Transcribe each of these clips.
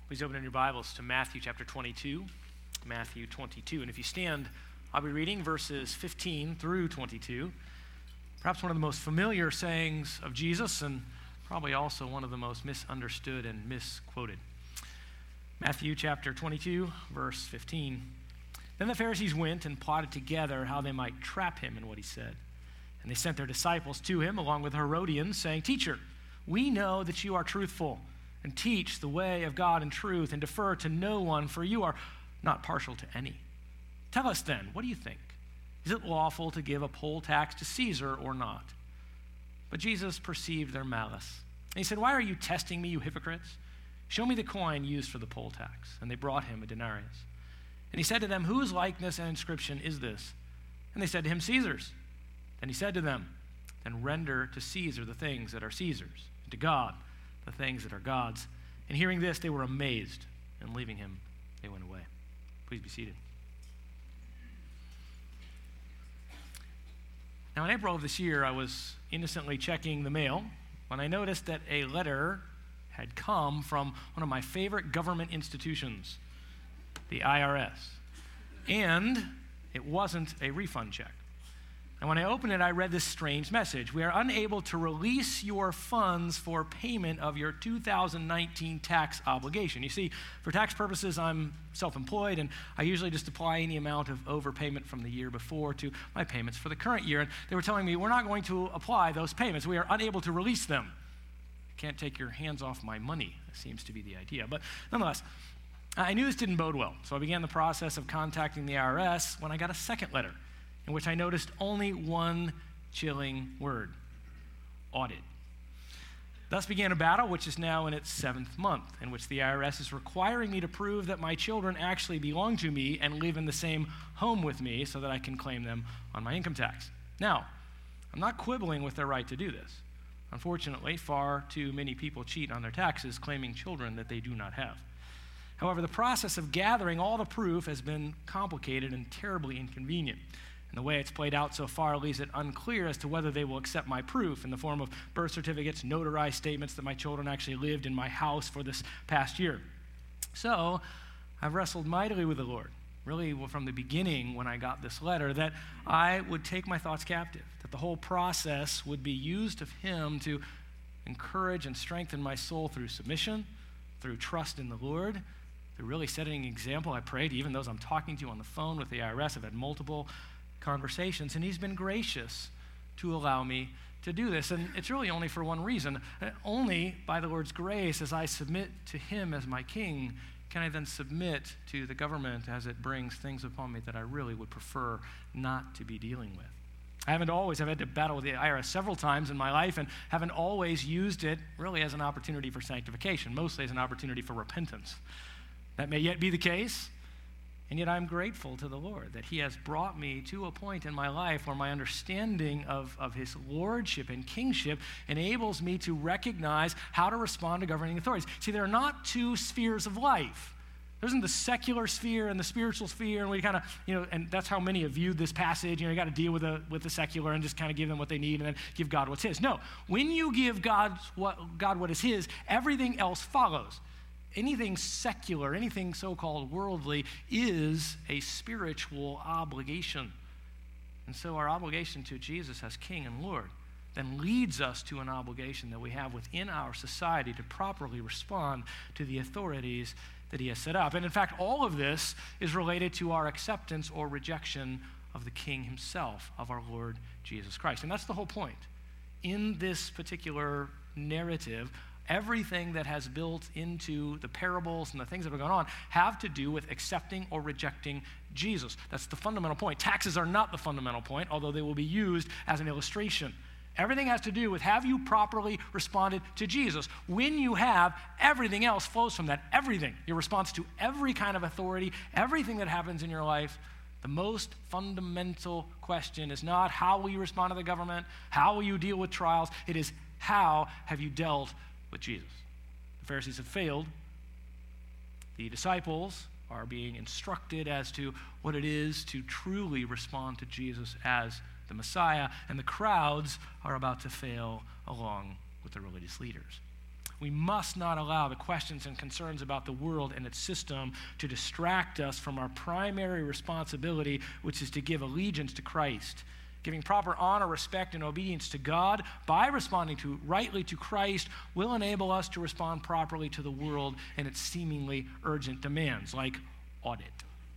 Please open in your Bibles to Matthew chapter 22. Matthew 22. And if you stand, I'll be reading verses 15 through 22. Perhaps one of the most familiar sayings of Jesus, and probably also one of the most misunderstood and misquoted. Matthew chapter 22, verse 15. Then the Pharisees went and plotted together how they might trap him in what he said. And they sent their disciples to him along with Herodians, saying, "Teacher, we know that you are truthful and teach the way of God in truth and defer to no one, for you are not partial to any. Tell us then, what do you think? Is it lawful to give a poll tax to Caesar or not?" But Jesus perceived their malice. And he said, "Why are you testing me, you hypocrites? Show me the coin used for the poll tax." And they brought him a denarius. And he said to them, "Whose likeness and inscription is this?" And they said to him, "Caesar's." Then he said to them, "Then render to Caesar the things that are Caesar's, and to God the things that are God's." And hearing this, they were amazed, and leaving him, they went away. Please be seated. Now, in April of this year, I was innocently checking the mail when I noticed that a letter had come from one of my favorite government institutions, the IRS. And it wasn't a refund check. And when I opened it, I read this strange message. "We are unable to release your funds for payment of your 2019 tax obligation." You see, for tax purposes, I'm self-employed, and I usually just apply any amount of overpayment from the year before to my payments for the current year. And they were telling me, "We're not going to apply those payments. We are unable to release them." Can't take your hands off my money, seems to be the idea. But nonetheless, I knew this didn't bode well. So I began the process of contacting the IRS when I got a second letter, in which I noticed only one chilling word: audit. Thus began a battle which is now in its 7th month, in which the IRS is requiring me to prove that my children actually belong to me and live in the same home with me so that I can claim them on my income tax. Now, I'm not quibbling with their right to do this. Unfortunately, far too many people cheat on their taxes, claiming children that they do not have. However, the process of gathering all the proof has been complicated and terribly inconvenient. And the way it's played out so far leaves it unclear as to whether they will accept my proof in the form of birth certificates, notarized statements that my children actually lived in my house for this past year. So I've wrestled mightily with the Lord, really from the beginning when I got this letter, that I would take my thoughts captive, that the whole process would be used of him to encourage and strengthen my soul through submission, through trust in the Lord, through really setting an example. I prayed, even those I'm talking to on the phone with the IRS, I've had multiple conversations, and he's been gracious to allow me to do this. And it's really only for one reason. Only by the Lord's grace, as I submit to him as my king, can I then submit to the government as it brings things upon me that I really would prefer not to be dealing with. I've had to battle with the IRS several times in my life, and haven't always used it really as an opportunity for sanctification, mostly as an opportunity for repentance. That may yet be the case. And yet I'm grateful to the Lord that he has brought me to a point in my life where my understanding of his lordship and kingship enables me to recognize how to respond to governing authorities. See, there are not two spheres of life. There isn't the secular sphere and the spiritual sphere, and we kind of, and that's how many have viewed this passage. You got to deal with the secular and just kind of give them what they need and then give God what's his. No, when you give God what is his, everything else follows. Anything secular, anything so-called worldly is a spiritual obligation. And so our obligation to Jesus as King and Lord then leads us to an obligation that we have within our society to properly respond to the authorities that he has set up. And in fact, all of this is related to our acceptance or rejection of the King himself, of our Lord Jesus Christ. And that's the whole point. In this particular narrative, everything that has built into the parables and the things that are going on have to do with accepting or rejecting Jesus. That's the fundamental point. Taxes are not the fundamental point, although they will be used as an illustration. Everything has to do with, have you properly responded to Jesus? When you have, everything else flows from that. Everything. Your response to every kind of authority, everything that happens in your life. The most fundamental question is not how will you respond to the government, how will you deal with trials. It is, how have you dealt with Jesus? The Pharisees have failed. The disciples are being instructed as to what it is to truly respond to Jesus as the Messiah, and the crowds are about to fail along with the religious leaders. We must not allow the questions and concerns about the world and its system to distract us from our primary responsibility, which is to give allegiance to Christ. Giving proper honor, respect, and obedience to God by responding rightly to Christ will enable us to respond properly to the world and its seemingly urgent demands, like audit.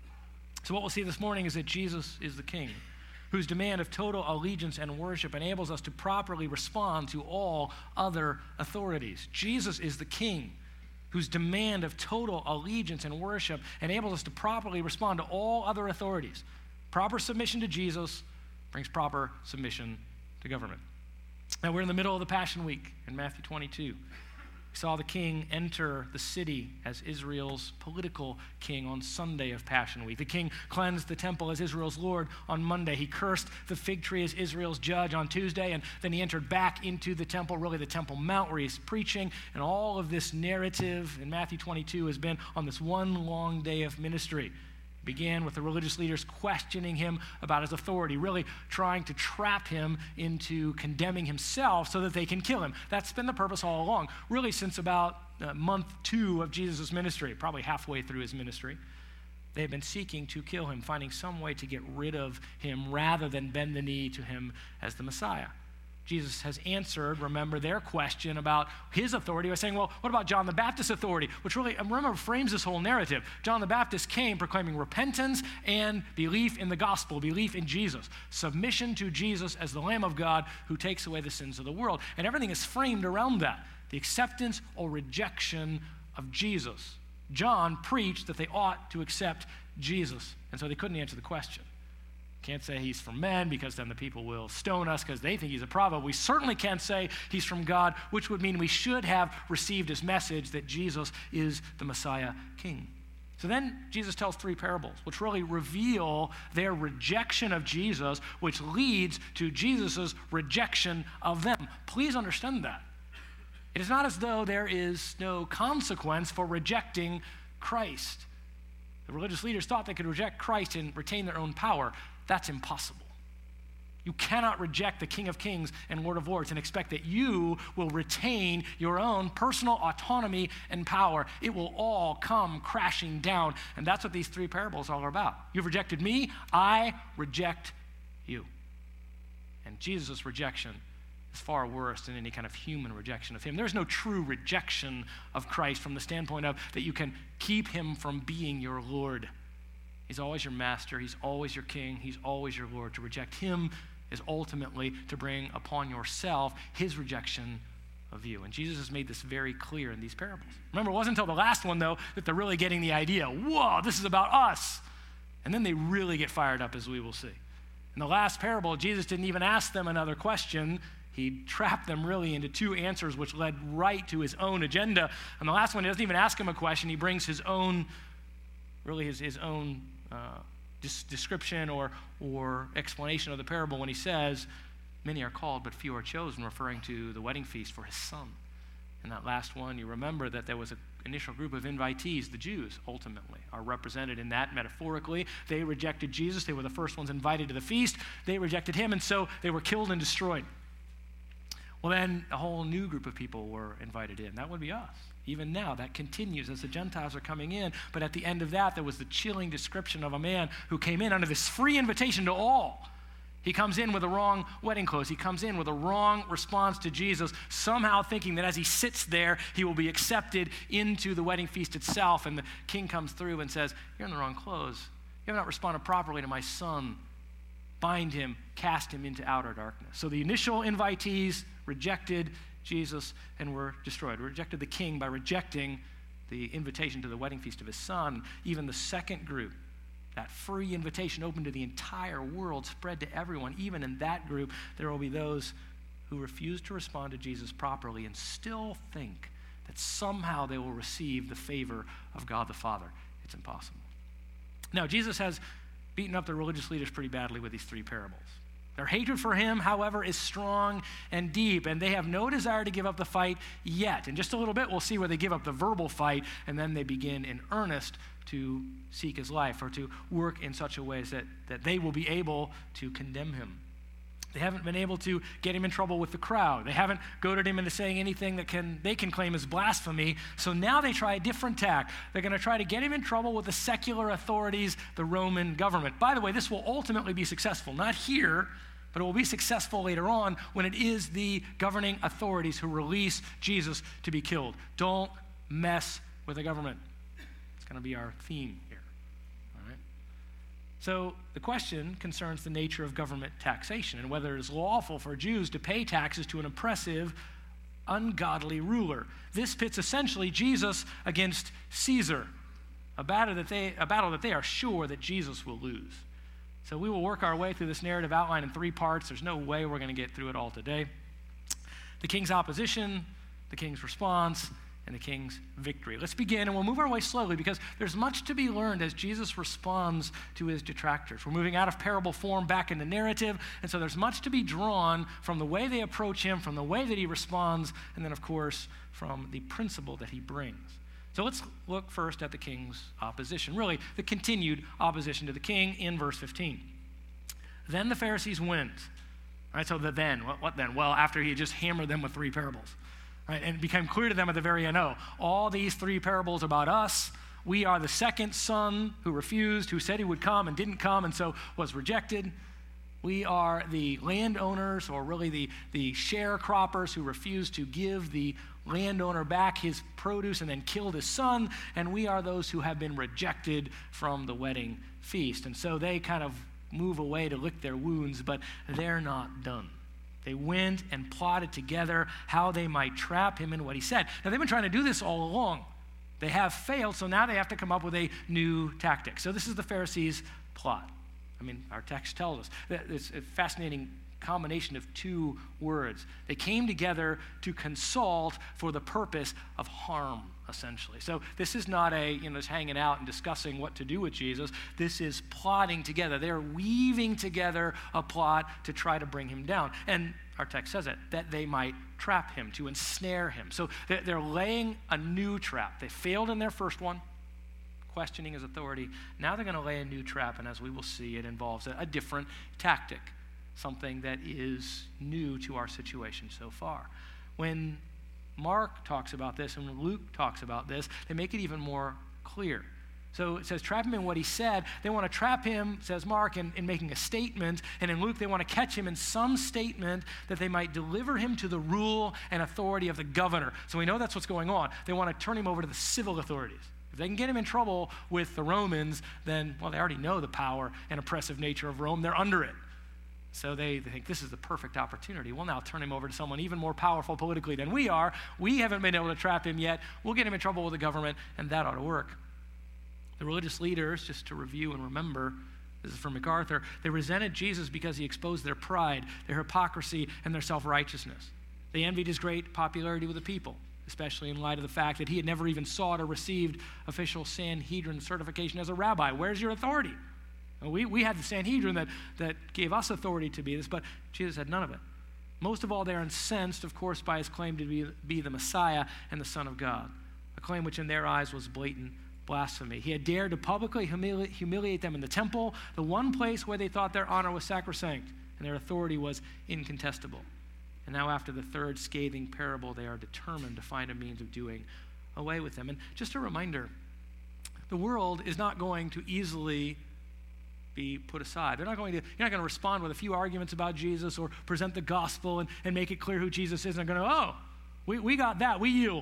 So what we'll see this morning is that Jesus is the King, whose demand of total allegiance and worship enables us to properly respond to all other authorities. Jesus is the King, whose demand of total allegiance and worship enables us to properly respond to all other authorities. Proper submission to Jesus brings proper submission to government. Now, we're in the middle of the Passion Week in Matthew 22. We saw the king enter the city as Israel's political king on Sunday of Passion Week. The king cleansed the temple as Israel's Lord on Monday. He cursed the fig tree as Israel's judge on Tuesday, and then he entered back into the temple, really the Temple Mount, where he's preaching. And all of this narrative in Matthew 22 has been on this one long day of ministry. It began with the religious leaders questioning him about his authority, really trying to trap him into condemning himself so that they can kill him. That's been the purpose all along, really since about month 2 of Jesus' ministry, probably halfway through his ministry. They have been seeking to kill him, finding some way to get rid of him rather than bend the knee to him as the Messiah. Jesus has answered, remember, their question about his authority by saying, well, what about John the Baptist's authority? Which really, remember, frames this whole narrative. John the Baptist came proclaiming repentance and belief in the gospel, belief in Jesus, submission to Jesus as the Lamb of God who takes away the sins of the world. And everything is framed around that, the acceptance or rejection of Jesus. John preached that they ought to accept Jesus, and so they couldn't answer the question. Can't say he's from men because then the people will stone us because they think he's a prophet. We certainly can't say he's from God, which would mean we should have received his message that Jesus is the Messiah King. So then Jesus tells 3 parables, which really reveal their rejection of Jesus, which leads to Jesus' rejection of them. Please understand that. It is not as though there is no consequence for rejecting Christ. The religious leaders thought they could reject Christ and retain their own power. That's impossible. You cannot reject the King of Kings and Lord of Lords and expect that you will retain your own personal autonomy and power. It will all come crashing down. And that's what these 3 parables are about. You've rejected me, I reject you. And Jesus' rejection is far worse than any kind of human rejection of him. There's no true rejection of Christ from the standpoint of that you can keep him from being your Lord. He's always your master. He's always your king. He's always your Lord. To reject him is ultimately to bring upon yourself his rejection of you. And Jesus has made this very clear in these parables. Remember, it wasn't until the last one, though, that they're really getting the idea. Whoa, this is about us. And then they really get fired up, as we will see. In the last parable, Jesus didn't even ask them another question. He trapped them really into 2 answers, which led right to his own agenda. And the last one, he doesn't even ask him a question. He brings his own, really his own description or explanation of the parable when he says, many are called, but few are chosen, referring to the wedding feast for his son. And that last one, you remember that there was an initial group of invitees, the Jews, ultimately, are represented in that metaphorically. They rejected Jesus. They were the first ones invited to the feast. They rejected him, and so they were killed and destroyed. Well, then a whole new group of people were invited in. That would be us. Even now, that continues as the Gentiles are coming in. But at the end of that, there was the chilling description of a man who came in under this free invitation to all. He comes in with the wrong wedding clothes. He comes in with a wrong response to Jesus, somehow thinking that as he sits there, he will be accepted into the wedding feast itself. And the king comes through and says, you're in the wrong clothes. You have not responded properly to my son. Bind him, cast him into outer darkness. So the initial invitees rejected Jesus and were destroyed. Rejected the king by rejecting the invitation to the wedding feast of his son. Even the second group, that free invitation open to the entire world, spread to everyone. Even in that group, there will be those who refuse to respond to Jesus properly and still think that somehow they will receive the favor of God the Father. It's impossible. Now, Jesus has beaten up the religious leaders pretty badly with these 3 parables. Their hatred for him, however, is strong and deep, and they have no desire to give up the fight yet. In just a little bit, we'll see where they give up the verbal fight, and then they begin in earnest to seek his life or to work in such a way that they will be able to condemn him. They haven't been able to get him in trouble with the crowd. They haven't goaded him into saying anything that they can claim as blasphemy. So now they try a different tack. They're going to try to get him in trouble with the secular authorities, the Roman government. By the way, this will ultimately be successful. Not here, but it will be successful later on when it is the governing authorities who release Jesus to be killed. Don't mess with the government. It's going to be our theme here. So the question concerns the nature of government taxation and whether it is lawful for Jews to pay taxes to an oppressive, ungodly ruler. This pits essentially Jesus against Caesar, a battle that they are sure that Jesus will lose. So we will work our way through this narrative outline in 3 parts. There's no way we're going to get through it all today. The king's opposition, the king's response, and the king's victory. Let's begin, and we'll move our way slowly because there's much to be learned as Jesus responds to his detractors. We're moving out of parable form back into narrative, and so there's much to be drawn from the way they approach him, from the way that he responds, and then, of course, from the principle that he brings. So let's look first at the king's opposition, really the continued opposition to the king in verse 15. Then the Pharisees went. All right, so the then, what then? Well, after he just hammered them with 3 parables. Right, and it became clear to them at the very end, all these 3 parables about us. We are the second son who refused, who said he would come and didn't come and so was rejected. We are the landowners, or really the sharecroppers who refused to give the landowner back his produce and then killed his son. And we are those who have been rejected from the wedding feast. And so they kind of move away to lick their wounds, but they're not done. They went and plotted together how they might trap him in what he said. Now, they've been trying to do this all along. They have failed, so now they have to come up with a new tactic. So this is the Pharisees' plot. I mean, our text tells us that it's a fascinating combination of 2 words. They came together to consult for the purpose of harm, essentially. So this is not just hanging out and discussing what to do with Jesus. This is plotting together. They're weaving together a plot to try to bring him down. And our text says it, that they might trap him, to ensnare him. So they're laying a new trap. They failed in their first one, questioning his authority. Now they're going to lay a new trap, and as we will see, it involves a different tactic, something that is new to our situation so far. When Mark talks about this and when Luke talks about this, they make it even more clear. So it says, trap him in what he said. They want to trap him, says Mark, in making a statement. And in Luke, they want to catch him in some statement that they might deliver him to the rule and authority of the governor. So we know that's what's going on. They want to turn him over to the civil authorities. If they can get him in trouble with the Romans, then, well, they already know the power and oppressive nature of Rome. They're under it. So they think this is the perfect opportunity. We'll now turn him over to someone even more powerful politically than we are. We haven't been able to trap him yet. We'll get him in trouble with the government, and that ought to work. The religious leaders, just to review and remember, this is from MacArthur, they resented Jesus because he exposed their pride, their hypocrisy, and their self-righteousness. They envied his great popularity with the people, especially in light of the fact that he had never even sought or received official Sanhedrin certification as a rabbi. Where's your authority? We had the Sanhedrin that gave us authority to be this, but Jesus had none of it. Most of all, they're incensed, of course, by his claim to be the Messiah and the Son of God, a claim which in their eyes was blatant blasphemy. He had dared to publicly humiliate them in the temple, the one place where they thought their honor was sacrosanct and their authority was incontestable. And now after the 3rd scathing parable, they are determined to find a means of doing away with them. And just a reminder, the world is not going to easily be put aside. You're not going to respond with a few arguments about Jesus or present the gospel and make it clear who Jesus is. And they're going to, we got that, we yield.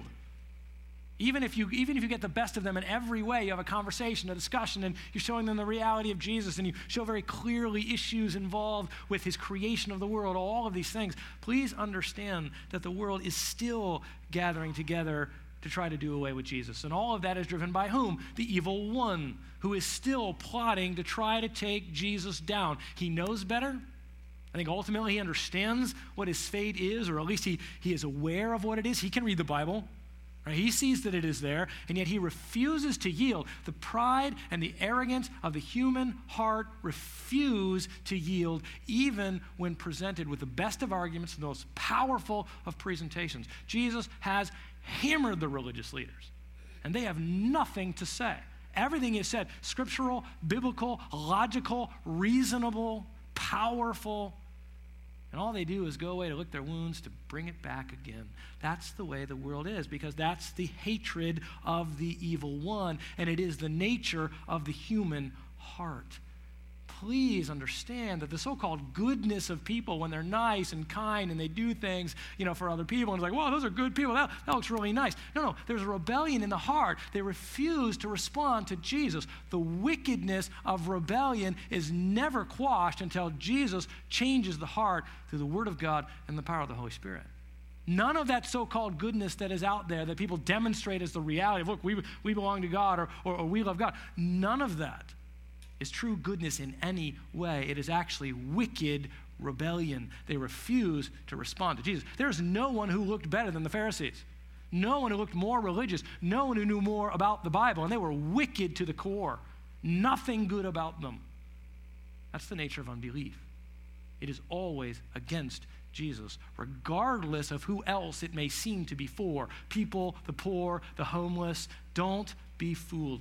Even if you get the best of them in every way, you have a conversation, a discussion, and you're showing them the reality of Jesus, and you show very clearly issues involved with his creation of the world, all of these things. Please understand that the world is still gathering together to try to do away with Jesus. And all of that is driven by whom? The evil one, who is still plotting to try to take Jesus down. He knows better. I think ultimately he understands what his fate is, or at least he is aware of what it is. He can read the Bible. Right? He sees that it is there, and yet he refuses to yield. The pride and the arrogance of the human heart refuse to yield, even when presented with the best of arguments and the most powerful of presentations. Jesus has hammered the religious leaders, and they have nothing to say. Everything is said, scriptural, biblical, logical, reasonable, powerful, And all they do is go away to lick their wounds to bring it back again. That's the way the world is, because that's the hatred of the evil one, and it is the nature of the human heart. Please understand that the so-called goodness of people, when they're nice and kind and they do things, for other people, and it's like, wow, those are good people. That looks really nice. No, there's a rebellion in the heart. They refuse to respond to Jesus. The wickedness of rebellion is never quashed until Jesus changes the heart through the Word of God and the power of the Holy Spirit. None of that so-called goodness that is out there that people demonstrate as the reality of, look, we belong to God or we love God. None of that is true goodness in any way. It is actually wicked rebellion. They refuse to respond to Jesus. There's no one who looked better than the Pharisees. No one who looked more religious. No one who knew more about the Bible. And they were wicked to the core. Nothing good about them. That's the nature of unbelief. It is always against Jesus, regardless of who else it may seem to be for. People, the poor, the homeless. Don't be fooled.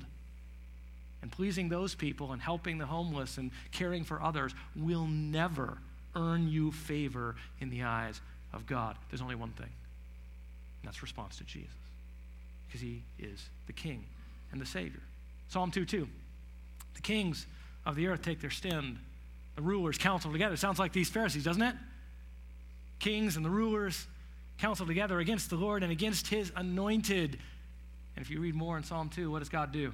And pleasing those people and helping the homeless and caring for others will never earn you favor in the eyes of God. There's only one thing, and that's response to Jesus, because he is the King and the Savior. Psalm 2:2, the kings of the earth take their stand. The rulers counsel together. Sounds like these Pharisees, doesn't it? Kings and the rulers counsel together against the Lord and against his anointed. And if you read more in Psalm 2, what does God do?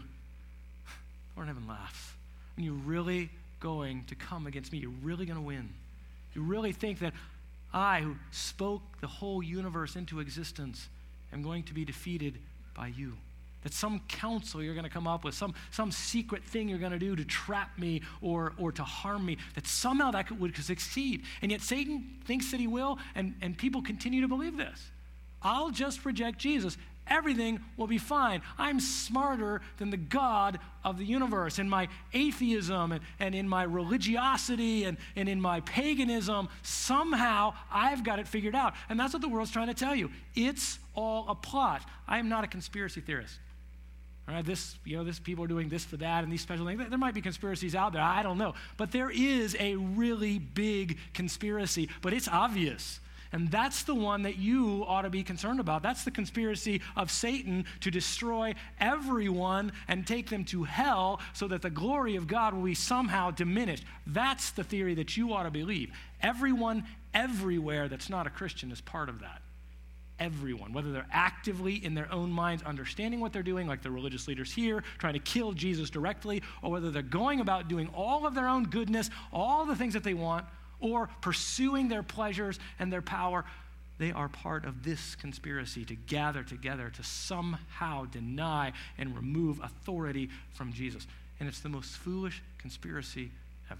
Lord in heaven laughs. And you're really going to come against me. You're really going to win. You really think that I, who spoke the whole universe into existence, am going to be defeated by you. That some counsel you're going to come up with, some secret thing you're going to do to trap me or to harm me, that somehow that would succeed. And yet Satan thinks that he will, and people continue to believe this. I'll just reject Jesus. Everything will be fine. I'm smarter than the God of the universe. In my atheism and in my religiosity and in my paganism, somehow I've got it figured out. And that's what the world's trying to tell you. It's all a plot. I am not a conspiracy theorist. All right, this people are doing this for that and these special things. There might be conspiracies out there. I don't know. But there is a really big conspiracy, but it's obvious. And that's the one that you ought to be concerned about. That's the conspiracy of Satan to destroy everyone and take them to hell so that the glory of God will be somehow diminished. That's the theory that you ought to believe. Everyone, everywhere that's not a Christian is part of that. Everyone, whether they're actively in their own minds understanding what they're doing, like the religious leaders here, trying to kill Jesus directly, or whether they're going about doing all of their own goodness, all the things that they want, or pursuing their pleasures and their power, they are part of this conspiracy to gather together to somehow deny and remove authority from Jesus. And it's the most foolish conspiracy ever.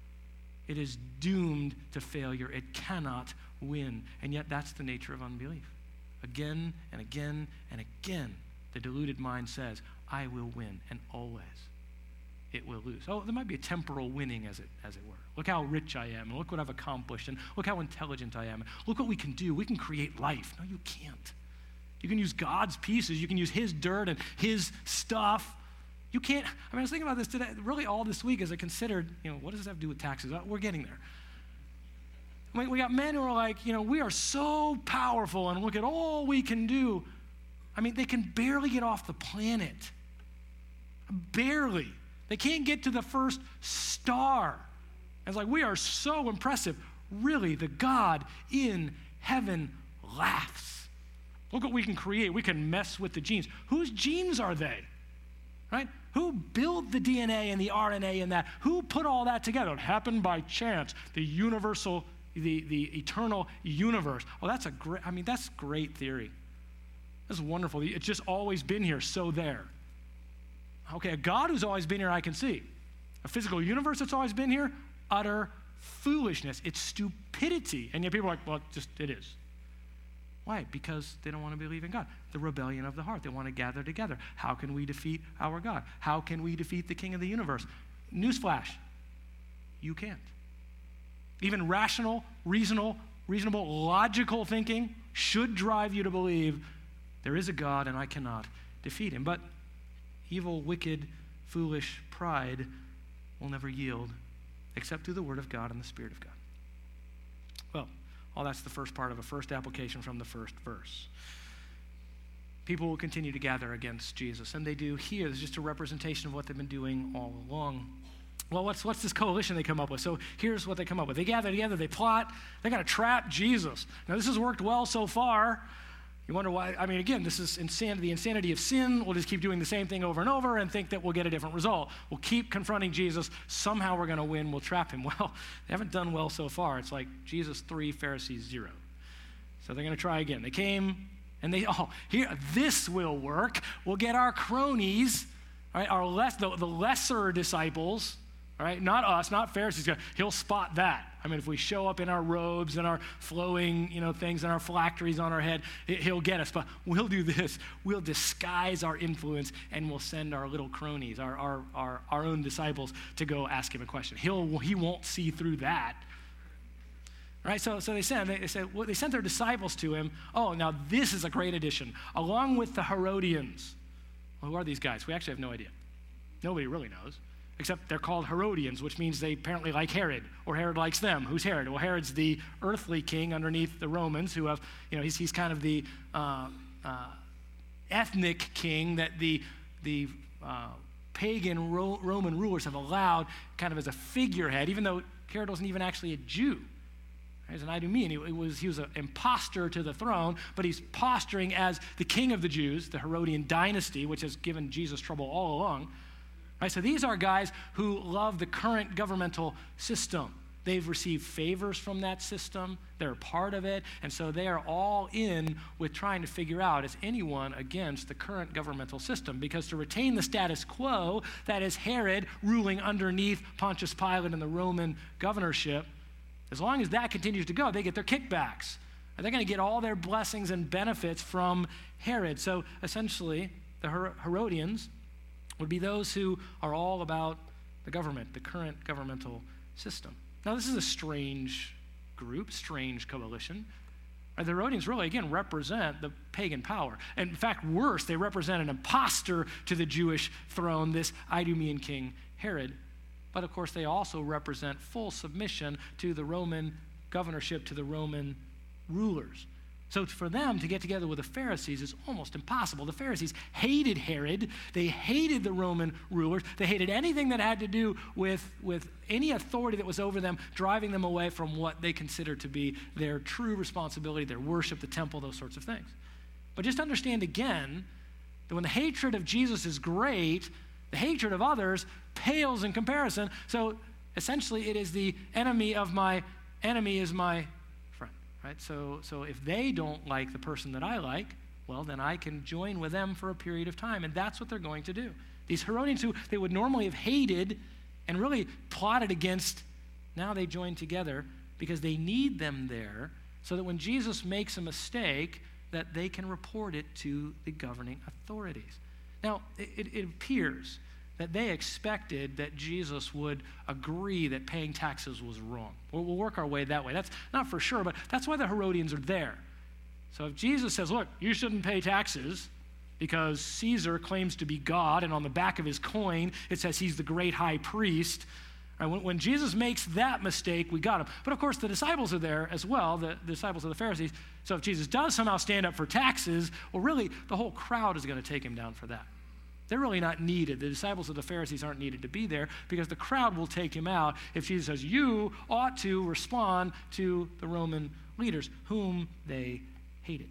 It is doomed to failure. It cannot win. And yet that's the nature of unbelief. Again and again and again, the deluded mind says, I will win, and always it will lose. Oh, there might be a temporal winning, as it were. Look how rich I am, and look what I've accomplished, and look how intelligent I am. Look what we can do. We can create life. No, you can't. You can use God's pieces. You can use his dirt and his stuff. You can't. I was thinking about this today, really all this week as I considered, what does this have to do with taxes? We're getting there. We got men who are like, we are so powerful, and look at all we can do. They can barely get off the planet. Barely. They can't get to the first star. It's like, we are so impressive. Really, the God in heaven laughs. Look what we can create. We can mess with the genes. Whose genes are they? Right? Who built the DNA and the RNA and that? Who put all that together? It happened by chance. The universal, the eternal universe. Well, that's that's great theory. That's wonderful. It's just always been here, so there. Okay, a God who's always been here, I can see. A physical universe that's always been here, utter foolishness. It's stupidity. And yet people are like, well, it is. Why? Because they don't want to believe in God. The rebellion of the heart. They want to gather together. How can we defeat our God? How can we defeat the King of the universe? Newsflash, you can't. Even rational, reasonable, logical thinking should drive you to believe there is a God and I cannot defeat him. But evil, wicked, foolish pride will never yield except through the Word of God and the Spirit of God. Well, Well, that's the first part of a first application from the first verse. People will continue to gather against Jesus, and they do here. It's just a representation of what they've been doing all along. Well, what's this coalition they come up with? So here's what they come up with. They gather together, they plot, they got to trap Jesus. Now, this has worked well so far. You wonder why. I mean, again, this is insanity, the insanity of sin. We'll just keep doing the same thing over and over and think that we'll get a different result. We'll keep confronting Jesus. Somehow we're going to win. We'll trap him. Well, they haven't done well so far. It's like Jesus 3, Pharisees 0. So they're going to try again. They came and this will work. We'll get our cronies, all right, the lesser disciples, all right, not us, not Pharisees. He'll spot that. I mean, if we show up in our robes and our flowing, things and our phylacteries on our head, he'll get us. But we'll do this. We'll disguise our influence, and we'll send our little cronies, our own disciples, to go ask him a question. He won't see through that. Right, so they sent their disciples to him. Oh, now this is a great addition. Along with the Herodians. Well, who are these guys? We actually have no idea. Nobody really knows, except they're called Herodians, which means they apparently like Herod, or Herod likes them. Who's Herod? Well, Herod's the earthly king underneath the Romans, who have, he's kind of the ethnic king that the pagan Roman rulers have allowed kind of as a figurehead, even though Herod wasn't even actually a Jew. He's an Idumean. He was an imposter to the throne, but he's posturing as the king of the Jews, the Herodian dynasty, which has given Jesus trouble all along. Right, so these are guys who love the current governmental system. They've received favors from that system. They're a part of it. And so they are all in with trying to figure out, is anyone against the current governmental system? Because to retain the status quo, that is Herod ruling underneath Pontius Pilate and the Roman governorship, as long as that continues to go, they get their kickbacks. They're going to get all their blessings and benefits from Herod. So essentially, the Herodians would be those who are all about the government, the current governmental system. Now, this is a strange group, strange coalition. The Herodians really, again, represent the pagan power. And in fact, worse, they represent an imposter to the Jewish throne, this Idumean king, Herod. But of course, they also represent full submission to the Roman governorship, to the Roman rulers. So for them to get together with the Pharisees is almost impossible. The Pharisees hated Herod. They hated the Roman rulers. They hated anything that had to do with any authority that was over them, driving them away from what they considered to be their true responsibility, their worship, the temple, those sorts of things. But just understand again that when the hatred of Jesus is great, the hatred of others pales in comparison. So essentially, it is the enemy of my enemy is my friend, right? So if they don't like the person that I like, well, then I can join with them for a period of time, and that's what they're going to do. These Herodians who they would normally have hated and really plotted against, now they join together because they need them there so that when Jesus makes a mistake, that they can report it to the governing authorities. Now, it appears that they expected that Jesus would agree that paying taxes was wrong. We'll work our way that way. That's not for sure, but that's why the Herodians are there. So if Jesus says, look, you shouldn't pay taxes because Caesar claims to be God, and on the back of his coin it says he's the great high priest, and when Jesus makes that mistake, we got him. But of course, the disciples are there as well, the disciples of the Pharisees. So if Jesus does somehow stand up for taxes, well, really, the whole crowd is going to take him down for that. They're really not needed. The disciples of the Pharisees aren't needed to be there because the crowd will take him out if Jesus says, you ought to respond to the Roman leaders, whom they hated.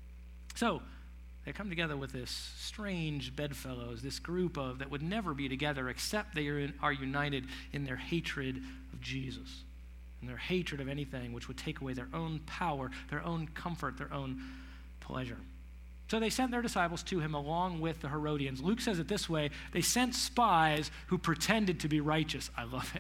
So they come together with this strange bedfellows, this group that would never be together except they are united in their hatred of Jesus and their hatred of anything which would take away their own power, their own comfort, their own pleasure. So they sent their disciples to him along with the Herodians. Luke says it this way: they sent spies who pretended to be righteous. I love it.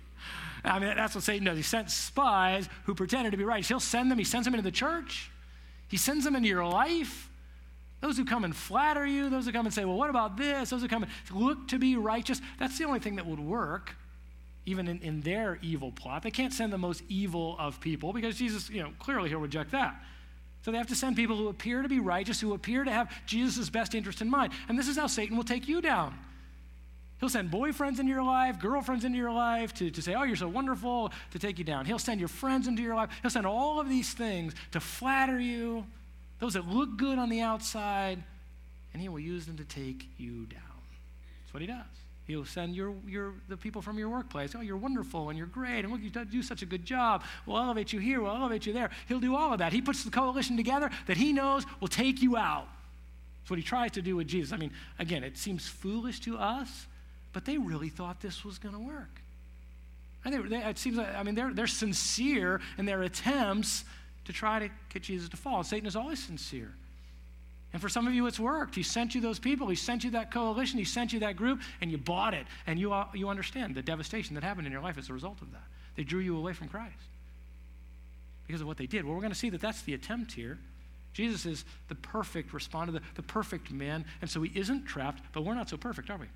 I mean, that's what Satan does. He sent spies who pretended to be righteous. He sends them into the church. He sends them into your life. Those who come and flatter you, those who come and say, well, what about this? Those who come and look to be righteous. That's the only thing that would work, even in their evil plot. They can't send the most evil of people because Jesus, clearly he'll reject that. So they have to send people who appear to be righteous, who appear to have Jesus' best interest in mind. And this is how Satan will take you down. He'll send boyfriends into your life, girlfriends into your life to say, oh, you're so wonderful, to take you down. He'll send your friends into your life. He'll send all of these things to flatter you, those that look good on the outside, and he will use them to take you down. That's what he does. He'll send the people from your workplace. Oh, you're wonderful and you're great, and look, you do such a good job. We'll elevate you here, we'll elevate you there. He'll do all of that. He puts the coalition together that he knows will take you out. That's what he tries to do with Jesus. I mean, again, it seems foolish to us, but they really thought this was going to work. And it seems like, I mean, they're sincere in their attempts to try to get Jesus to fall. Satan is always sincere. And for some of you, it's worked. He sent you those people. He sent you that coalition. He sent you that group, and you bought it. And you understand the devastation that happened in your life as a result of that. They drew you away from Christ because of what they did. Well, we're going to see that that's the attempt here. Jesus is the perfect respondent, the perfect man, and so he isn't trapped, but we're not so perfect, are we?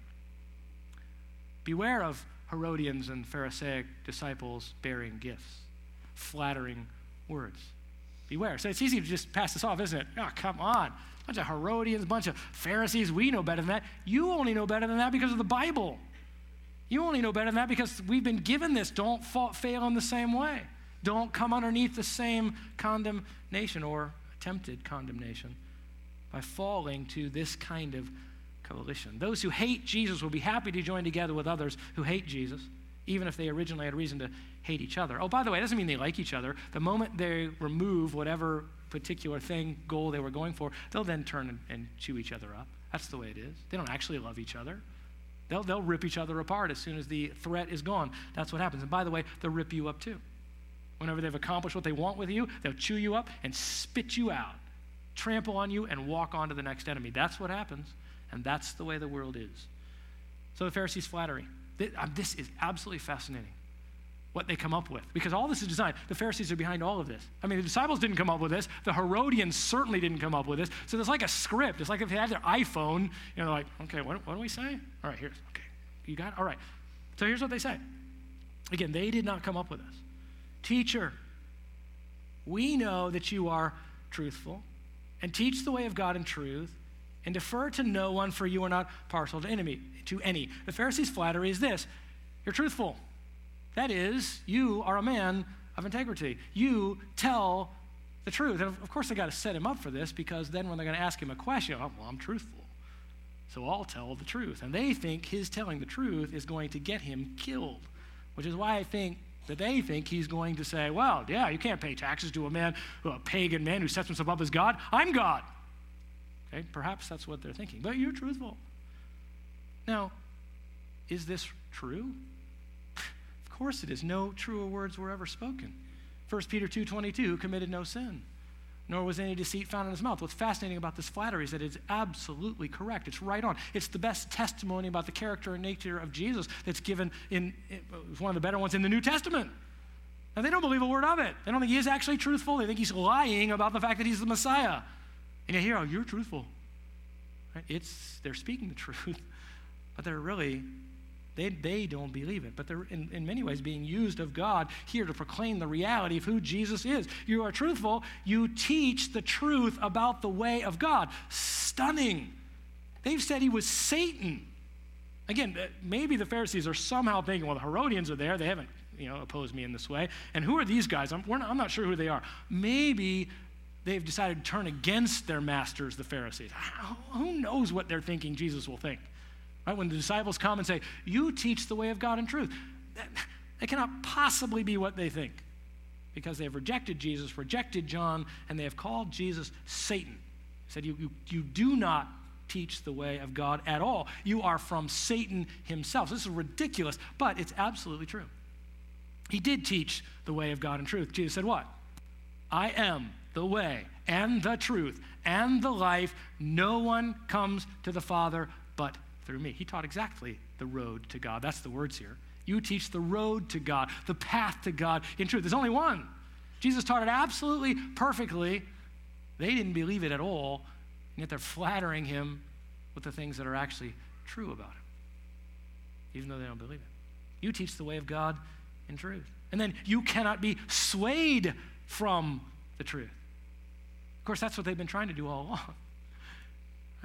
Beware of Herodians and Pharisaic disciples bearing gifts, flattering words. Beware. So it's easy to just pass this off, isn't it? Oh, come on. Bunch of Herodians, bunch of Pharisees. We know better than that. You only know better than that because of the Bible. You only know better than that because we've been given this. Don't fail in the same way. Don't come underneath the same condemnation or attempted condemnation by falling to this kind of coalition. Those who hate Jesus will be happy to join together with others who hate Jesus, even if they originally had reason to hate each other. Oh, by the way, it doesn't mean they like each other. The moment they remove whatever particular goal they were going for, they'll then turn and chew each other up. That's the way it is. They don't actually love each other. They'll rip each other apart as soon as the threat is gone. That's what happens. And by the way, they'll rip you up too. Whenever they've accomplished what they want with you, they'll chew you up and spit you out, trample on you, and walk on to the next enemy. That's what happens, and that's the way the world is. So the Pharisees' flattery. This is absolutely fascinating, what they come up with, because all this is designed. The Pharisees are behind all of this. I mean, the disciples didn't come up with this. The Herodians certainly didn't come up with this. So there's like a script. It's like if they had their iPhone, they're like, okay, what do we say? All right, here's, okay, you got it? All right. So here's what they say. Again, they did not come up with this. Teacher, we know that you are truthful and teach the way of God in truth and defer to no one, for you are not partial to any. The Pharisees' flattery is this: you're truthful. That is, you are a man of integrity. You tell the truth. And of course, they got to set him up for this, because then when they're going to ask him a question, oh, well, I'm truthful, so I'll tell the truth. And they think his telling the truth is going to get him killed, which is why I think that they think he's going to say, well, yeah, you can't pay taxes to a pagan man who sets himself up as God. I'm God. Okay, perhaps that's what they're thinking, but you're truthful. Now, is this true? Of course it is. No truer words were ever spoken. 1 Peter 2:22, who committed no sin, nor was any deceit found in his mouth. What's fascinating about this flattery is that it's absolutely correct. It's right on. It's the best testimony about the character and nature of Jesus that's given it's one of the better ones in the New Testament. Now, they don't believe a word of it. They don't think he is actually truthful. They think he's lying about the fact that he's the Messiah. And you hear, oh, you're truthful. Right? They're speaking the truth, but they're really, they don't believe it. But they're in many ways being used of God here to proclaim the reality of who Jesus is. You are truthful. You teach the truth about the way of God. Stunning. They've said he was Satan. Again, maybe the Pharisees are somehow thinking, well, the Herodians are there. They haven't, opposed me in this way. And who are these guys? I'm not sure who they are. Maybe they've decided to turn against their masters, the Pharisees. Who knows what they're thinking Jesus will think? Right? When the disciples come and say, you teach the way of God in truth, that cannot possibly be what they think, because they have rejected Jesus, rejected John, and they have called Jesus Satan. Said, you do not teach the way of God at all. You are from Satan himself. So this is ridiculous, but it's absolutely true. He did teach the way of God in truth. Jesus said what? I am the way and the truth and the life. No one comes to the Father but through me. He taught exactly the road to God. That's the words here. You teach the road to God, the path to God in truth. There's only one. Jesus taught it absolutely perfectly. They didn't believe it at all, and yet they're flattering him with the things that are actually true about him, even though they don't believe it. You teach the way of God in truth. And then you cannot be swayed from the truth. Of course, that's what they've been trying to do all along.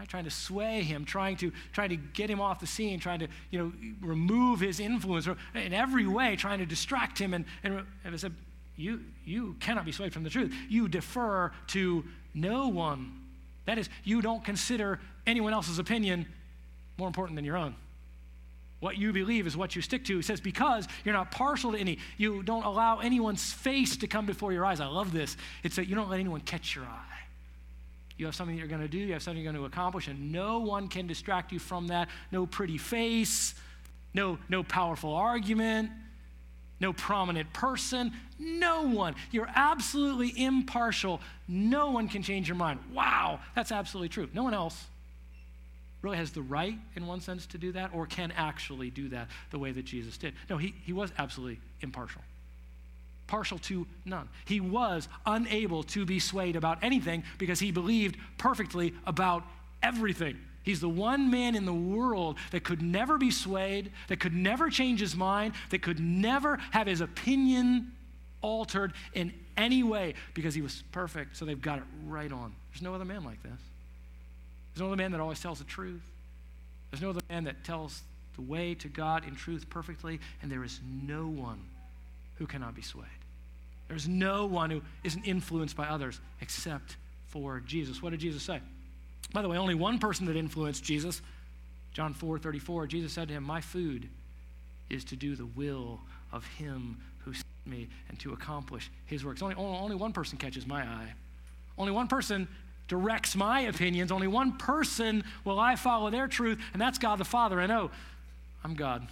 right? Trying to sway him, trying to get him off the scene, trying to, remove his influence, or in every way trying to distract him. And I said, you cannot be swayed from the truth. You defer to no one. That is, you don't consider anyone else's opinion more important than your own. What you believe is what you stick to. He says, because you're not partial to any, you don't allow anyone's face to come before your eyes. I love this. It's that you don't let anyone catch your eye. You have something that you're going to do, you have something you're going to accomplish, and no one can distract you from that. No pretty face, no powerful argument, no prominent person, no one. You're absolutely impartial. No one can change your mind. Wow, that's absolutely true. No one else really has the right, in one sense, to do that, or can actually do that the way that Jesus did. No, he was absolutely impartial. Partial to none. He was unable to be swayed about anything because he believed perfectly about everything. He's the one man in the world that could never be swayed, that could never change his mind, that could never have his opinion altered in any way because he was perfect, so they've got it right on. There's no other man like this. There's no other man that always tells the truth. There's no other man that tells the way to God in truth perfectly, and there is no one who cannot be swayed. There's no one who isn't influenced by others except for Jesus. What did Jesus say? By the way, only one person that influenced Jesus, John 4:34, Jesus said to him, my food is to do the will of him who sent me and to accomplish his works. Only one person catches my eye. Only one person directs my opinions. Only one person will I follow their truth, and that's God the Father. I know I'm God.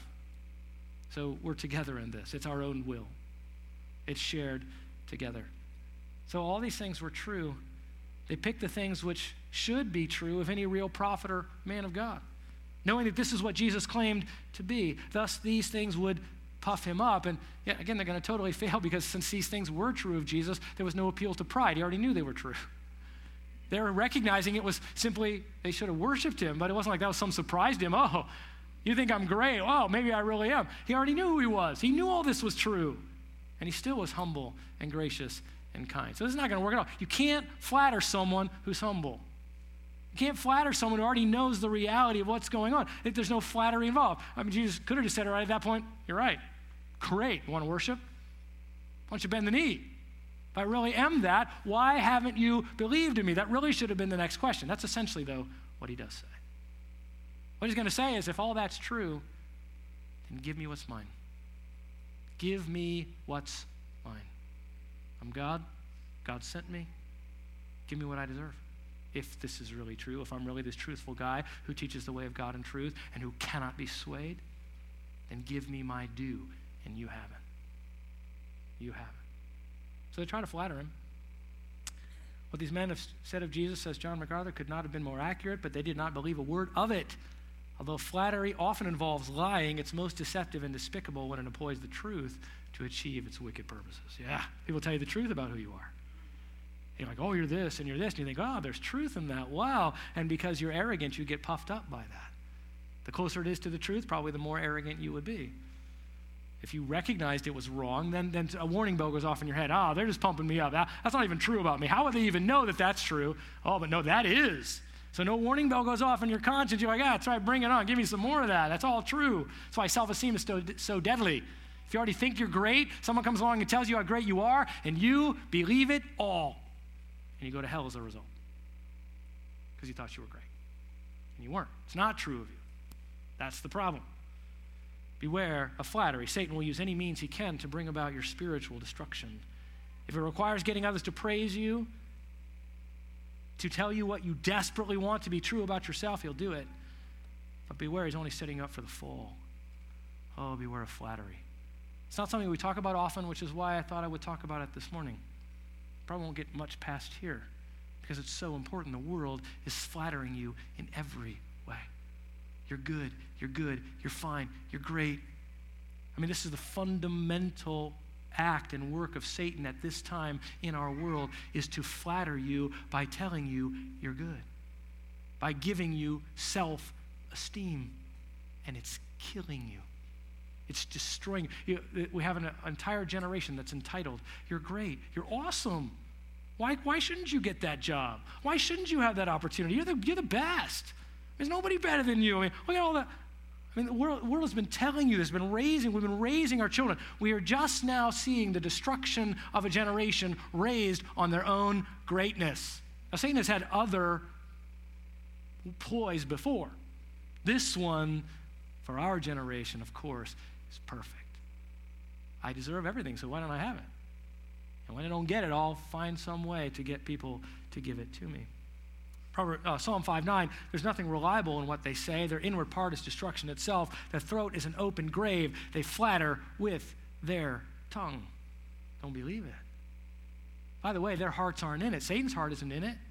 So we're together in this. It's our own will. It's shared together. So all these things were true. They picked the things which should be true of any real prophet or man of God, knowing that this is what Jesus claimed to be. Thus, these things would puff him up. And yet, again, they're going to totally fail because since these things were true of Jesus, there was no appeal to pride. He already knew they were true. They were recognizing it was simply they should have worshiped him, but it wasn't like that was some surprise to him. Oh, you think I'm great? Oh, maybe I really am. He already knew who he was. He knew all this was true. And he still was humble and gracious and kind. So this is not going to work at all. You can't flatter someone who's humble. You can't flatter someone who already knows the reality of what's going on. If there's no flattery involved. I mean, Jesus could have just said it right at that point. You're right. Great. You want to worship? Why don't you bend the knee? If I really am that, why haven't you believed in me? That really should have been the next question. That's essentially, though, what he does say. What he's going to say is, if all that's true, then give me what's mine. Give me what's mine. I'm God. God sent me. Give me what I deserve. If this is really true, if I'm really this truthful guy who teaches the way of God in truth and who cannot be swayed, then give me my due, and you haven't. You haven't. So they try to flatter him. What these men have said of Jesus, says John MacArthur, could not have been more accurate, but they did not believe a word of it. Although flattery often involves lying, it's most deceptive and despicable when it employs the truth to achieve its wicked purposes. Yeah, people tell you the truth about who you are. You're like, oh, you're this and you're this. And you think, oh, there's truth in that. Wow. And because you're arrogant, you get puffed up by that. The closer it is to the truth, probably the more arrogant you would be. If you recognized it was wrong, then a warning bell goes off in your head. Oh, they're just pumping me up. That's not even true about me. How would they even know that that's true? Oh, but no, that is. So no warning bell goes off in your conscience. You're like, that's right, bring it on. Give me some more of that. That's all true. That's why self-esteem is so deadly. If you already think you're great, someone comes along and tells you how great you are, and you believe it all. And you go to hell as a result. Because you thought you were great. And you weren't. It's not true of you. That's the problem. Beware of flattery. Satan will use any means he can to bring about your spiritual destruction. If it requires getting others to praise you, to tell you what you desperately want to be true about yourself, he'll do it. But beware, he's only setting you up for the fall. Oh, beware of flattery. It's not something we talk about often, which is why I thought I would talk about it this morning. Probably won't get much past here because it's so important. The world is flattering you in every way. You're good, you're fine, you're great. I mean, this is the fundamental act and work of Satan at this time in our world, is to flatter you by telling you you're good, by giving you self-esteem, and it's killing you. It's destroying you. We have an entire generation that's entitled, you're great, you're awesome, Why shouldn't you get that job? Why shouldn't you have that opportunity? You're the best. There's nobody better than you. I mean, look at all that. I mean, the world has been telling you this, we've been raising our children. We are just now seeing the destruction of a generation raised on their own greatness. Now, Satan has had other ploys before. This one, for our generation, of course, is perfect. I deserve everything, so why don't I have it? And when I don't get it, I'll find some way to get people to give it to me. Psalm 5:9, there's nothing reliable in what they say. Their inward part is destruction itself. Their throat is an open grave. They flatter with their tongue. Don't believe it. By the way, their hearts aren't in it. Satan's heart isn't in it.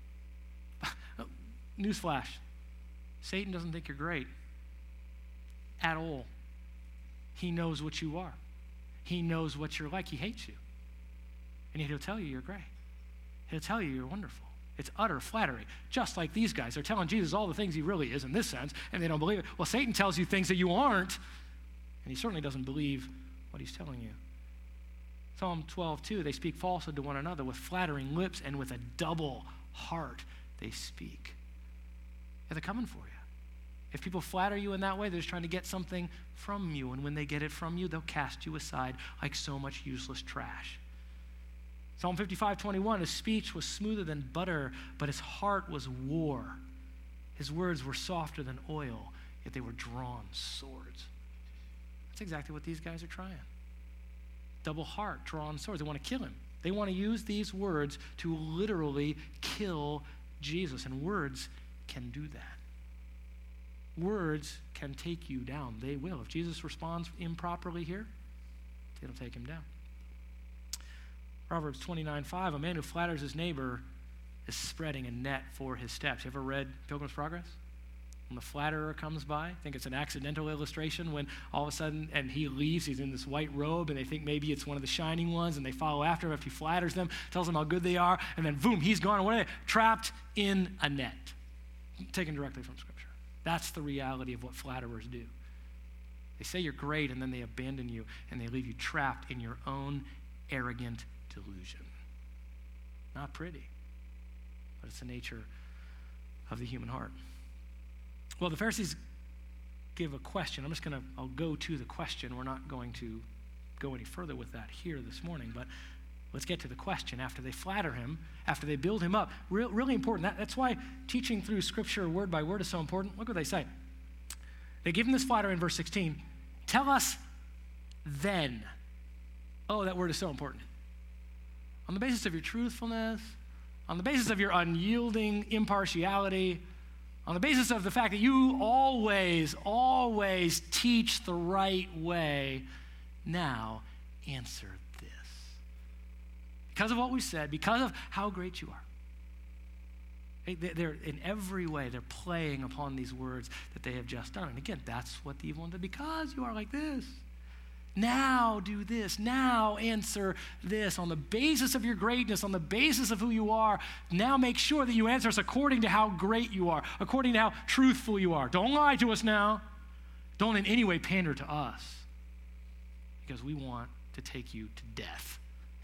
Newsflash. Satan doesn't think you're great at all. He knows what you are. He knows what you're like. He hates you. And yet he'll tell you you're great. He'll tell you you're wonderful. It's utter flattery. Just like these guys. They're telling Jesus all the things he really is in this sense, and they don't believe it. Well, Satan tells you things that you aren't, and he certainly doesn't believe what he's telling you. Psalm 12:2, they speak falsehood to one another with flattering lips, and with a double heart they speak. Yeah, they're coming for you. If people flatter you in that way, they're just trying to get something from you, and when they get it from you, they'll cast you aside like so much useless trash. Psalm 55:21, his speech was smoother than butter, but his heart was war. His words were softer than oil, yet they were drawn swords. That's exactly what these guys are trying. Double heart, drawn swords. They want to kill him. They want to use these words to literally kill Jesus, and words can do that. Words can take you down. They will. If Jesus responds improperly here, it'll take him down. Proverbs 29:5, a man who flatters his neighbor is spreading a net for his steps. You ever read Pilgrim's Progress? When the flatterer comes by, I think it's an accidental illustration when all of a sudden, and he leaves, he's in this white robe, and they think maybe it's one of the shining ones, and they follow after him after he flatters them, tells them how good they are, and then boom, he's gone. What are they? Trapped in a net. Taken directly from Scripture. That's the reality of what flatterers do. They say you're great, and then they abandon you, and they leave you trapped in your own arrogant delusion. Not pretty, but it's the nature of the human heart. Well, the Pharisees give a question. I'll go to the question. We're not going to go any further with that here this morning, but let's get to the question. After they flatter him, after they build him up, really important. That's why teaching through Scripture word by word is so important. Look what they say. They give him this flattery in verse 16. Tell us then. Oh, that word is so important. On the basis of your truthfulness, on the basis of your unyielding impartiality, on the basis of the fact that you always teach the right way, now answer this. Because of what we said, because of how great you are. They're in every way, they're playing upon these words that they have just done. And again, that's what the evil one did. Because you are like this. Now do this. Now answer this. On the basis of your greatness, on the basis of who you are, now make sure that you answer us according to how great you are, according to how truthful you are. Don't lie to us now. Don't in any way pander to us, because we want to take you to death.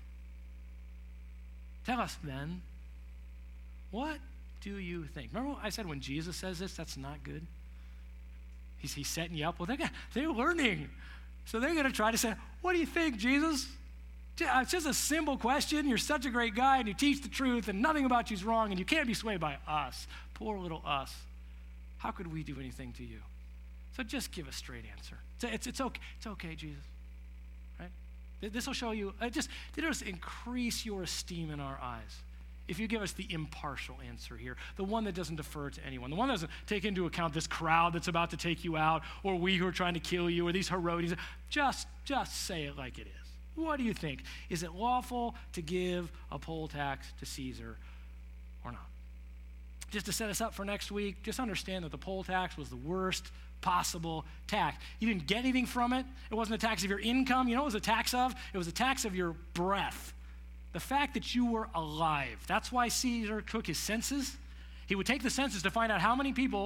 Tell us then, what do you think? Remember what I said when Jesus says this? That's not good. He's setting you up. Well, they're learning. So they're going to try to say, what do you think, Jesus? It's just a simple question. You're such a great guy, and you teach the truth, and nothing about you is wrong, and you can't be swayed by us. Poor little us. How could we do anything to you? So just give a straight answer. It's okay. It's okay, Jesus. Right? This will show you. It'll just increase your esteem in our eyes. If you give us the impartial answer here, the one that doesn't defer to anyone, the one that doesn't take into account this crowd that's about to take you out, or we who are trying to kill you, or these Herodians, just say it like it is. What do you think? Is it lawful to give a poll tax to Caesar or not? Just to set us up for next week, just understand that the poll tax was the worst possible tax. You didn't get anything from it. It wasn't a tax of your income. You know what it was a tax of? It was a tax of your breath. The fact that you were alive. That's why Caesar took his census. He would take the census to find out how many people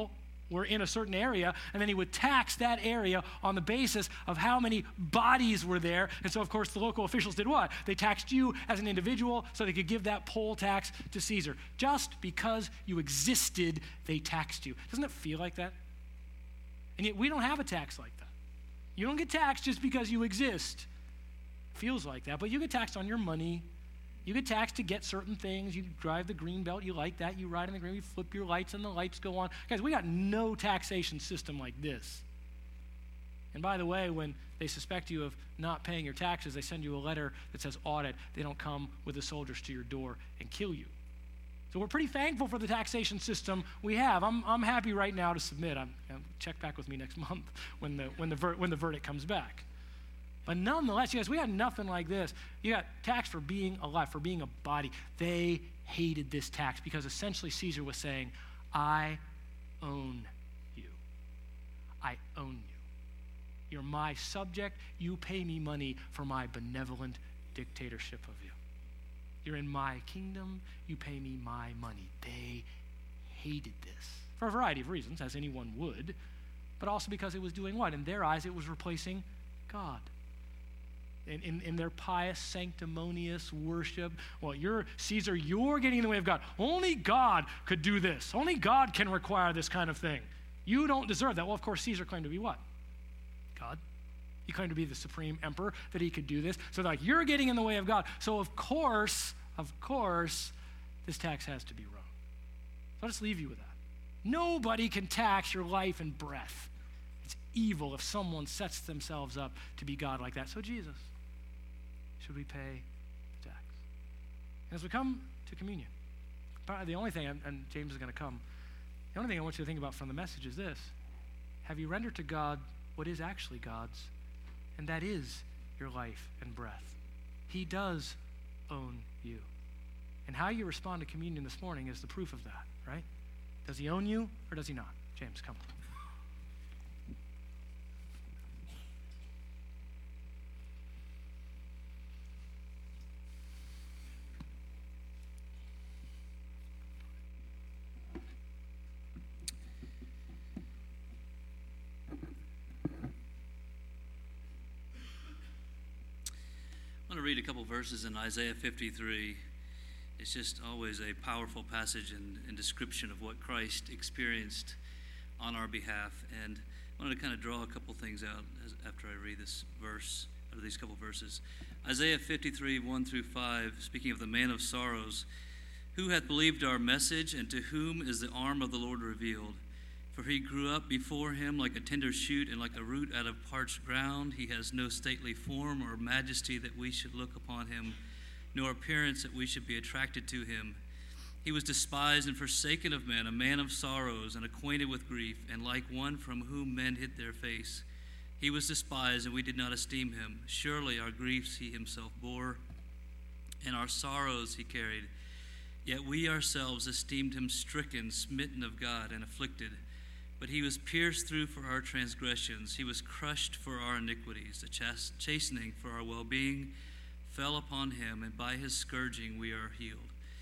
were in a certain area, and then he would tax that area on the basis of how many bodies were there. And so, of course, the local officials did what? They taxed you as an individual so they could give that poll tax to Caesar. Just because you existed, they taxed you. Doesn't it feel like that? And yet we don't have a tax like that. You don't get taxed just because you exist. Feels like that, but you get taxed on your money. You get taxed to get certain things. You drive the green belt, you like that. You ride in the green, you flip your lights and the lights go on. Guys, we got no taxation system like this. And by the way, when they suspect you of not paying your taxes, they send you a letter that says audit. They don't come with the soldiers to your door and kill you. So we're pretty thankful for the taxation system we have. I'm happy right now to submit. Check back with me next month when the verdict comes back. But nonetheless, you guys, we had nothing like this. You got taxed for being alive, for being a body. They hated this tax because essentially Caesar was saying, I own you. I own you. You're my subject. You pay me money for my benevolent dictatorship of you. You're in my kingdom. You pay me my money. They hated this for a variety of reasons, as anyone would, but also because it was doing what? In their eyes, it was replacing God. In their pious, sanctimonious worship, well, you're Caesar, you're getting in the way of God. Only God could do this. Only God can require this kind of thing. You don't deserve that. Well, of course, Caesar claimed to be what? God. He claimed to be the supreme emperor, that he could do this. So like, you're getting in the way of God. So of course, this tax has to be wrong. So I'll just leave you with that. Nobody can tax your life and breath. It's evil if someone sets themselves up to be God like that. So Jesus, should we pay the tax? And as we come to communion, the only thing, and James is going to come, the only thing I want you to think about from the message is this. Have you rendered to God what is actually God's? And that is your life and breath. He does own you. And how you respond to communion this morning is the proof of that, right? Does he own you or does he not? James, come. I want to read a couple verses in Isaiah 53. It's just always a powerful passage and description of what Christ experienced on our behalf. And I wanted to kind of draw a couple things out after I read this verse, or these couple verses. Isaiah 53, 1 through 5, speaking of the man of sorrows. Who hath believed our message, and to whom is the arm of the Lord revealed? For he grew up before him like a tender shoot and like a root out of parched ground. He has no stately form or majesty that we should look upon him, nor appearance that we should be attracted to him. He was despised and forsaken of men, a man of sorrows and acquainted with grief, and like one from whom men hid their face. He was despised, and we did not esteem him. Surely our griefs he himself bore, and our sorrows he carried. Yet we ourselves esteemed him stricken, smitten of God, and afflicted. But he was pierced through for our transgressions. He was crushed for our iniquities. The chastening for our well-being fell upon him, and by his scourging we are healed.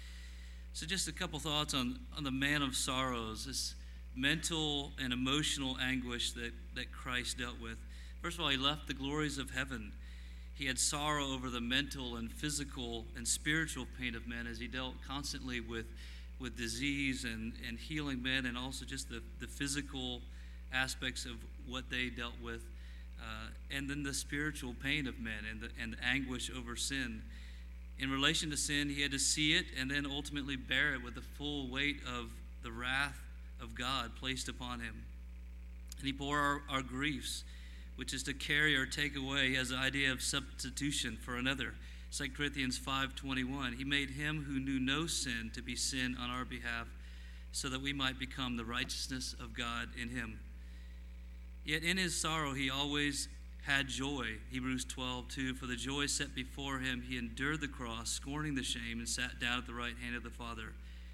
So just a couple thoughts on the man of sorrows, this mental and emotional anguish that Christ dealt with. First of all, he left the glories of heaven. He had sorrow over the mental and physical and spiritual pain of men as he dealt constantly with disease and healing men, and also just the physical aspects of what they dealt with, and then the spiritual pain of men and the anguish over sin. In relation to sin, he had to see it and then ultimately bear it with the full weight of the wrath of God placed upon him. And he bore our griefs, which is to carry or take away. He has the idea of substitution for another. 2 Corinthians 5:21, he made him who knew no sin to be sin on our behalf, so that we might become the righteousness of God in him. Yet in his sorrow he always had joy. Hebrews 12:2, for the joy set before him he endured the cross, scorning the shame, and sat down at the right hand of the Father.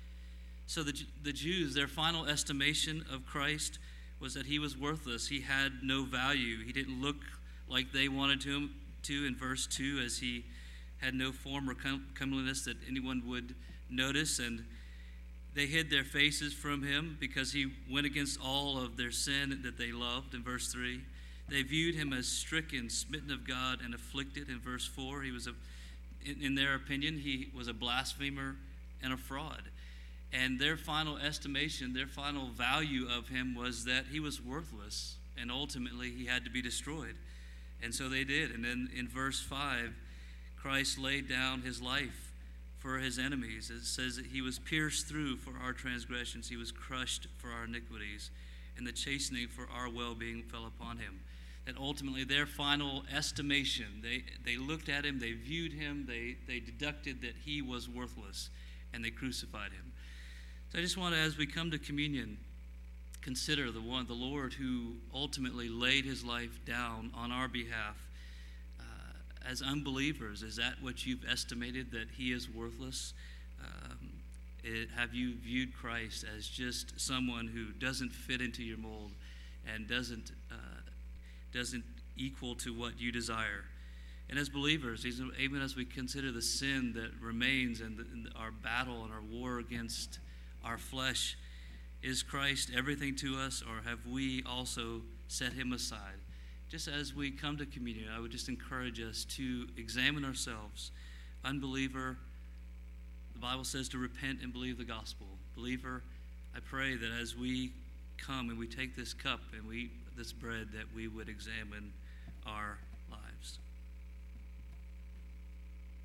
So the Jews, their final estimation of Christ was that he was worthless. He had no value. He didn't look like they wanted him to in verse 2, as he had no form or comeliness that anyone would notice, and They hid their faces from him because he went against all of their sin that they loved, in verse 3. They viewed him as stricken, smitten of God, and afflicted, in verse 4. He was, in their opinion, he was a blasphemer and a fraud. And their final estimation, their final value of him was that he was worthless, and ultimately he had to be destroyed. And so they did. And then in verse 5, Christ laid down his life for his enemies. It says that he was pierced through for our transgressions, he was crushed for our iniquities, and the chastening for our well-being fell upon him. That ultimately their final estimation, they looked at him, they viewed him, they deducted that he was worthless, and they crucified him. So I just want to, as we come to communion, consider the Lord who ultimately laid his life down on our behalf. As unbelievers, is that what you've estimated, that he is worthless? Have you viewed Christ as just someone who doesn't fit into your mold and doesn't equal to what you desire? And as believers, even as we consider the sin that remains and our battle and our war against our flesh, is Christ everything to us, or have we also set him aside? Just as we come to communion, I would just encourage us to examine ourselves. Unbeliever, the Bible says to repent and believe the gospel. Believer, I pray that as we come and we take this cup and we eat this bread, that we would examine our lives.